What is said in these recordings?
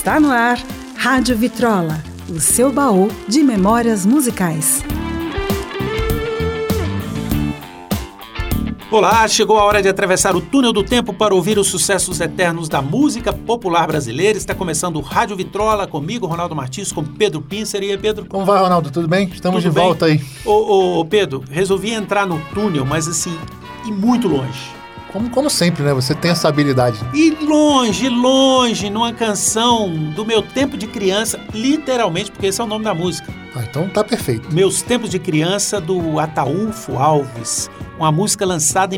Está no ar, Rádio Vitrola, o seu baú de memórias musicais. Olá, chegou a hora de atravessar o túnel do tempo para ouvir os sucessos eternos da música popular brasileira. Está começando o Rádio Vitrola, comigo, Ronaldo Martins, com Pedro Pincer. E aí, Pedro? Como vai, Ronaldo? Tudo bem? Estamos Tudo de bem? volta aí. Ô, Pedro, resolvi entrar no túnel, mas assim, ir muito longe. Como sempre, né? Você tem essa habilidade. E longe, numa canção do meu tempo de criança, literalmente, porque esse é o nome da música. Então tá perfeito. Meus tempos de criança, do Ataúfo Alves. Uma música lançada em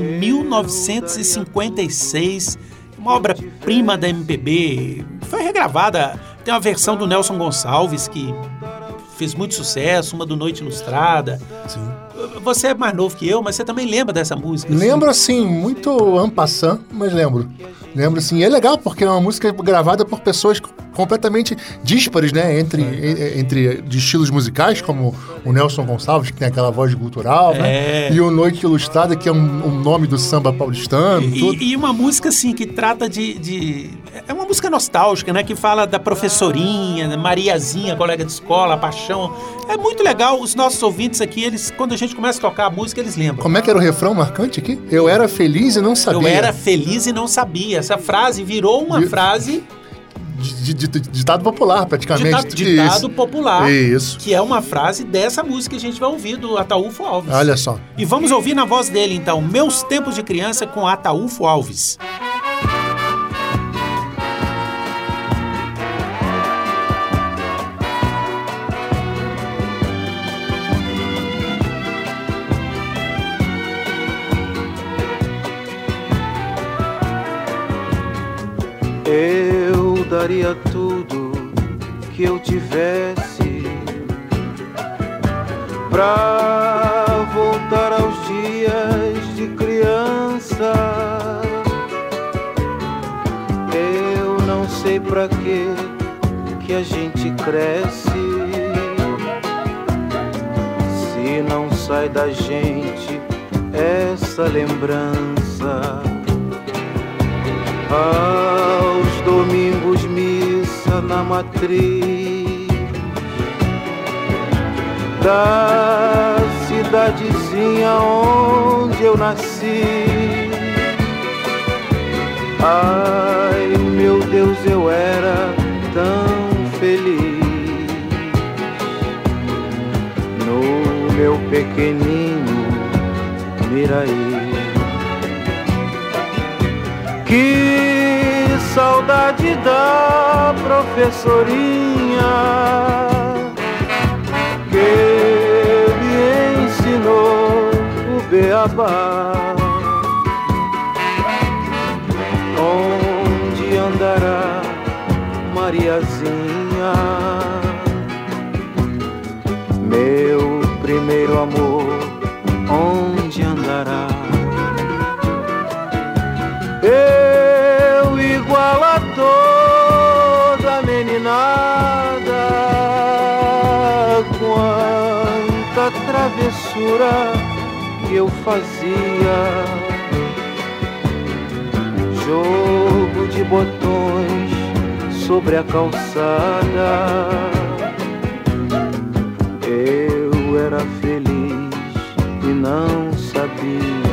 1956, uma obra-prima da MPB. Foi regravada, tem uma versão do Nelson Gonçalves, que fez muito sucesso, uma do Noite Ilustrada. Sim. Você é mais novo que eu, mas você também lembra dessa música? Lembro, assim, muito en passant, mas lembro. Lembro, sim. E é legal, porque é uma música gravada por pessoas completamente díspares, né? Entre de estilos musicais, como o Nelson Gonçalves, que tem aquela voz gutural, né? E o Noite Ilustrada, que é um nome do samba paulistano. E uma música, assim, que trata É uma música nostálgica, né? Que fala da professorinha, Mariazinha, colega de escola, a paixão. É muito legal. Os nossos ouvintes aqui, quando a gente começa a tocar a música, eles lembram. Como é que era o refrão marcante aqui? Eu era feliz e não sabia. Eu era feliz e não sabia. Essa frase virou uma frase... Ditado popular, praticamente. Ditado popular. Isso. Que é uma frase dessa música que a gente vai ouvir, do Ataúfo Alves. Olha só. E vamos ouvir na voz dele, então, Meus Tempos de Criança, com Ataúfo Alves. Eu daria tudo que eu tivesse pra voltar aos dias de criança. Eu não sei pra que a gente cresce se não sai da gente essa lembrança. Aos domingos missa na matriz da cidadezinha onde eu nasci. Ai, meu Deus, eu era tão feliz no meu pequenino Miraí. Que saudade da professorinha que me ensinou o beabá. Onde andará Mariazinha, meu primeiro amor, onde andará? Eu igual a toda meninada, quanta travessura que eu fazia. Jogo de botões sobre a calçada. Eu era feliz e não sabia.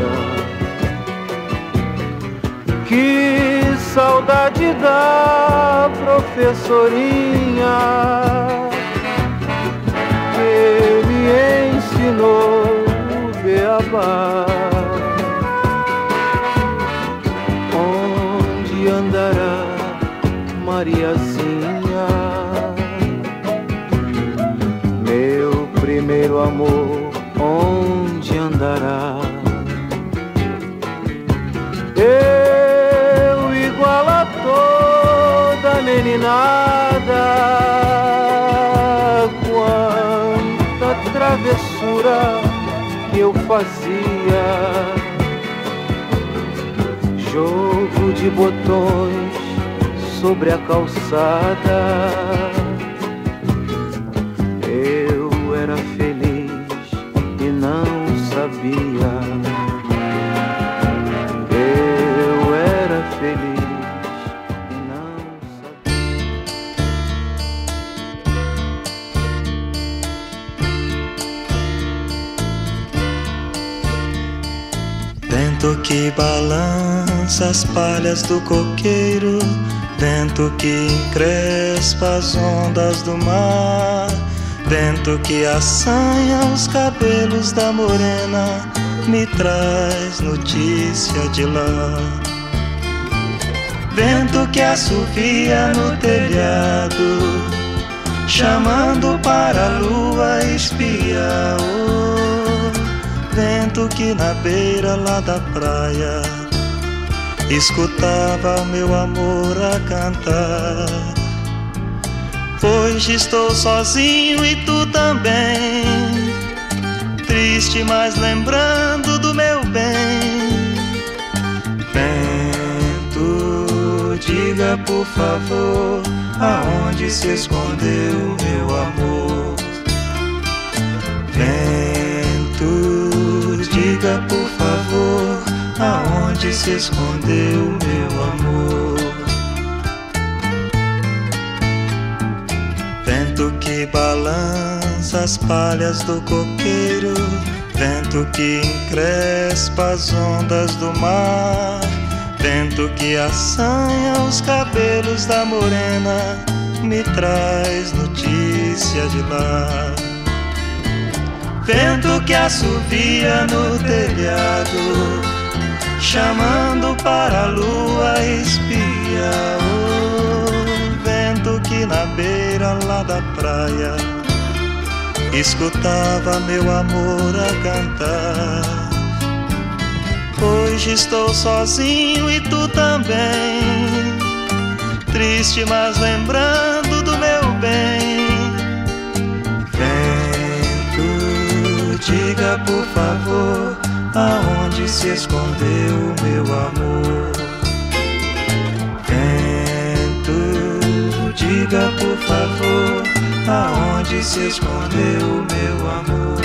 Que saudade da professorinha que me ensinou o beabá. Onde andará Mariazinha, meu primeiro amor, onde andará? Eu igual a toda meninada, quanta travessura que eu fazia. Jogo de botões sobre a calçada. Eu era feliz e não sabia. Eu era feliz e não sabia. Vento que balança as palhas do coqueiro, vento que encrespa as ondas do mar, vento que assanha os cabelos da morena, me traz notícia de lá. Vento que assovia no telhado, chamando para a lua espiar. Oh, vento que na beira lá da praia escutava meu amor a cantar. Hoje estou sozinho e tu também, triste, mas lembrando do meu bem. Vento, diga por favor, aonde se escondeu meu amor? Vento, diga por favor, aonde se escondeu meu amor? Vento que balança as palhas do coqueiro, vento que encrespa as ondas do mar, vento que assanha os cabelos da morena, me traz notícia de lá. Vento que assovia no telhado, chamando para a lua espiar. Oh, vento que na beira lá da praia escutava meu amor a cantar. Hoje estou sozinho e tu também, triste, mas lembrando do meu bem. Vento, diga por favor, aonde se escondeu meu amor? Vento, diga por favor, aonde se escondeu meu amor?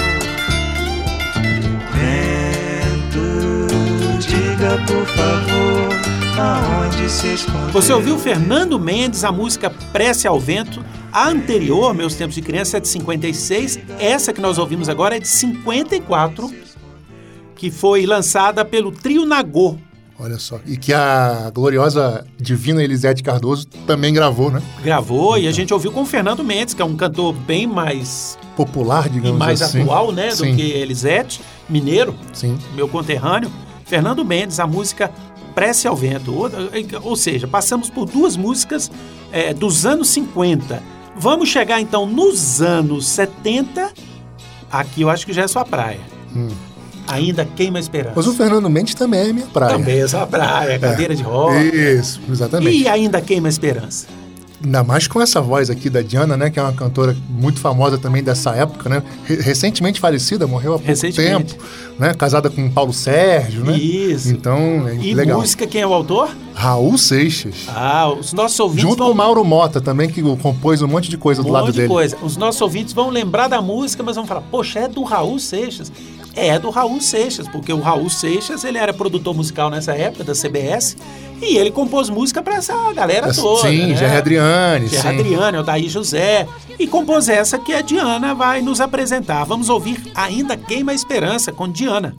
Vento, diga por favor, aonde se escondeu. Você ouviu Fernando Mendes, a música Prece ao Vento. A anterior, Meus Tempos de Criança, é de 56. Essa que nós ouvimos agora é de 54, que foi lançada pelo Trio Nagô. Olha só. E que a gloriosa Divina Elisete Cardoso também gravou, né? Gravou, e a gente ouviu com o Fernando Mendes, que é um cantor bem mais popular, digamos e mais assim. atual, né, Sim. do que Elisete, mineiro, Sim. meu conterrâneo. Fernando Mendes, a música Prece ao Vento. Ou seja, passamos por duas músicas dos anos 50. Vamos chegar então nos anos 70. Aqui eu acho que já é sua praia. Ainda Queima a Esperança. Mas o Fernando Mendes também é minha praia. Também é sua praia, cadeira de roda. Isso, exatamente. E Ainda Queima a Esperança. Ainda mais com essa voz aqui da Diana, né? Que é uma cantora muito famosa também dessa época, né? Recentemente falecida, morreu há pouco tempo. Né? Casada com Paulo Sérgio, né? Isso. Então, é e legal. Música, quem é o autor? Raul Seixas. Os nossos ouvintes junto com o Mauro Mota também, que compôs um monte de coisa do lado dele. Coisa. Os nossos ouvintes vão lembrar da música, mas vão falar, poxa, é do Raul Seixas. É do Raul Seixas, porque o Raul Seixas, ele era produtor musical nessa época, da CBS, e ele compôs música pra essa galera toda. Sim, né? Gerry Adriane. Gerry Adriane, Odair José, e compôs essa que a Diana vai nos apresentar. Vamos ouvir Ainda Queima a Esperança, com Diana.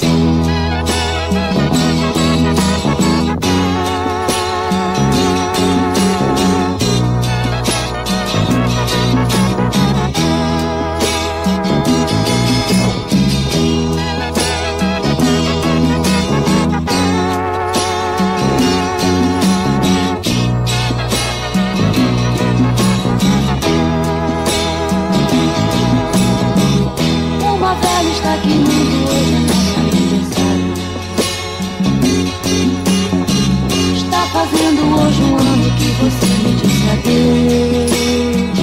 Hoje um ano que você me disse adeus.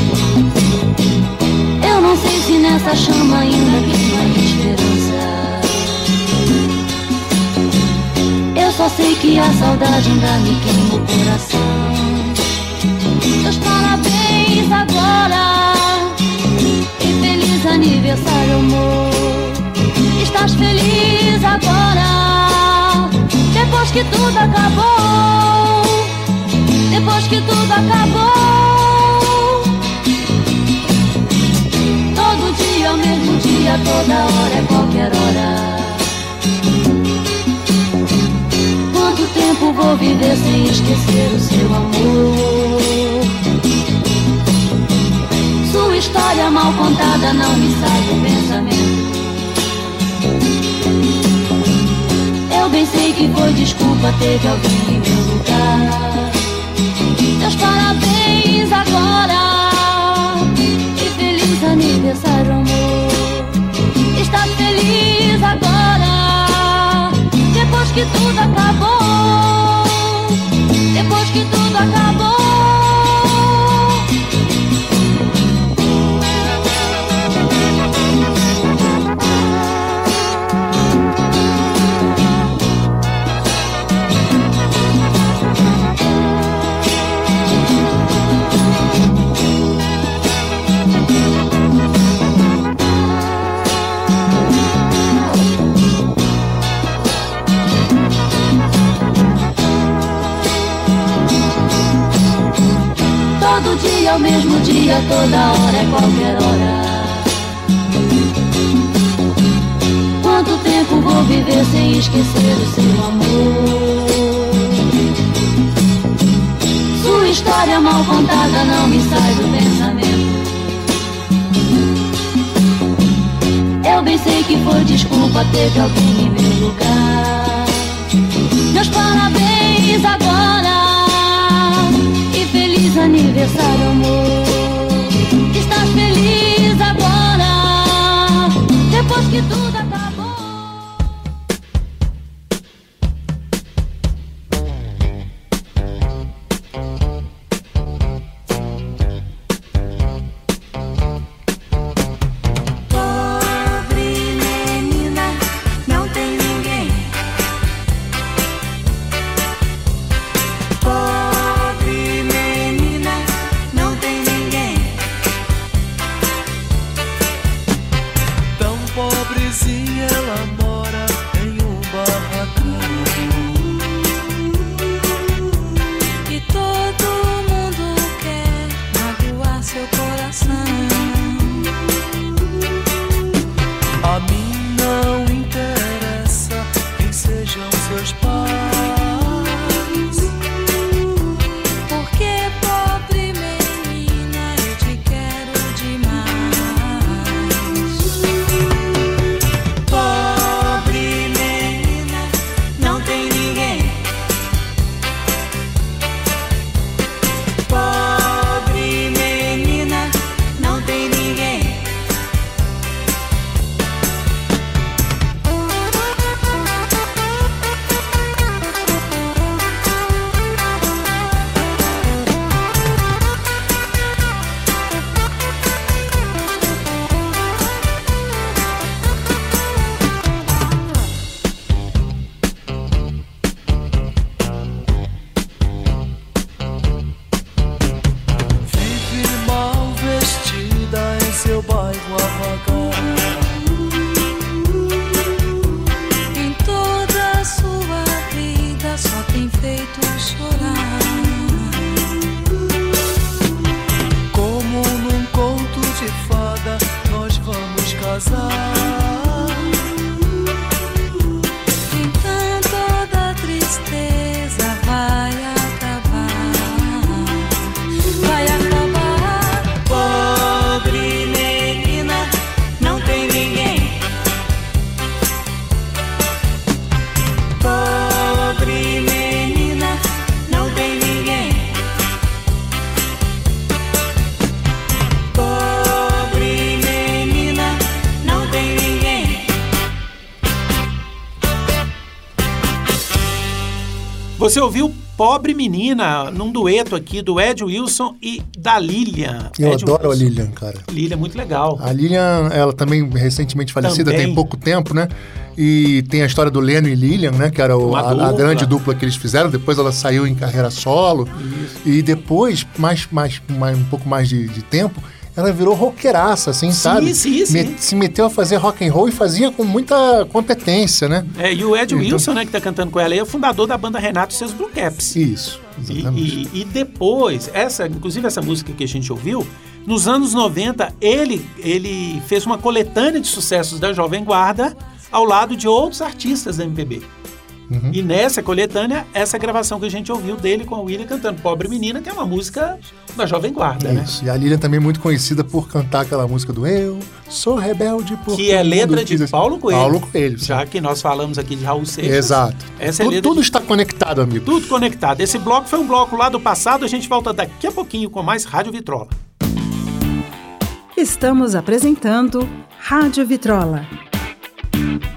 Eu não sei se nessa chama ainda queima a esperança. Eu só sei que a saudade ainda me queima o coração. Meus parabéns agora e feliz aniversário, amor. Estás feliz agora, depois que tudo acabou. Depois que tudo acabou. Todo dia é o mesmo dia, toda hora é qualquer hora. viver sem esquecer o seu amor. Sua história mal contada não me sai do pensamento. Eu bem sei que foi desculpa, teve alguém em meu lugar. Meus parabéns agora e feliz aniversário, amor. Estás feliz agora, depois que tudo acabou, depois que tudo acabou. Todo dia é o mesmo dia, toda hora é qualquer hora. Quanto tempo vou viver sem esquecer o seu amor? Sua história mal contada não me sai do pensamento. Eu bem sei que foi desculpa, teve alguém em meu lugar. Meus parabéns agora e feliz aniversário, amor. Estás feliz agora, depois que tudo acabou. Você ouviu Pobre Menina, num dueto aqui do Ed Wilson e da Lilian. Eu Ed adoro Wilson. A Lilian, cara. Lilian é muito legal. A Lilian, ela também recentemente falecida, Também. tem pouco tempo, né? E tem a história do Leno e Lilian, né? Que era a grande dupla que eles fizeram. Depois ela saiu em carreira solo. Isso. E depois, um pouco mais de tempo, ela virou roqueiraça, assim, sabe? Sim. Se meteu a fazer rock and roll e fazia com muita competência, né? E o Ed Wilson, né, que tá cantando com ela, é o fundador da banda Renato e seus Blue Caps. Isso, exatamente. E depois, inclusive essa música que a gente ouviu, nos anos 90, ele fez uma coletânea de sucessos da Jovem Guarda ao lado de outros artistas da MPB. E nessa coletânea, essa gravação que a gente ouviu dele com a William cantando Pobre Menina, que é uma música da Jovem Guarda, né? Isso. E a Lilian também é muito conhecida por cantar aquela música do Eu Sou Rebelde por que é letra de Paulo Coelho. Paulo Coelho. Já que nós falamos aqui de Raul Seixas. Exato. Essa é Tudo está conectado, amigo. Tudo conectado. Esse bloco foi um bloco lá do passado. A gente volta daqui a pouquinho com mais Rádio Vitrola. Estamos apresentando Rádio Vitrola.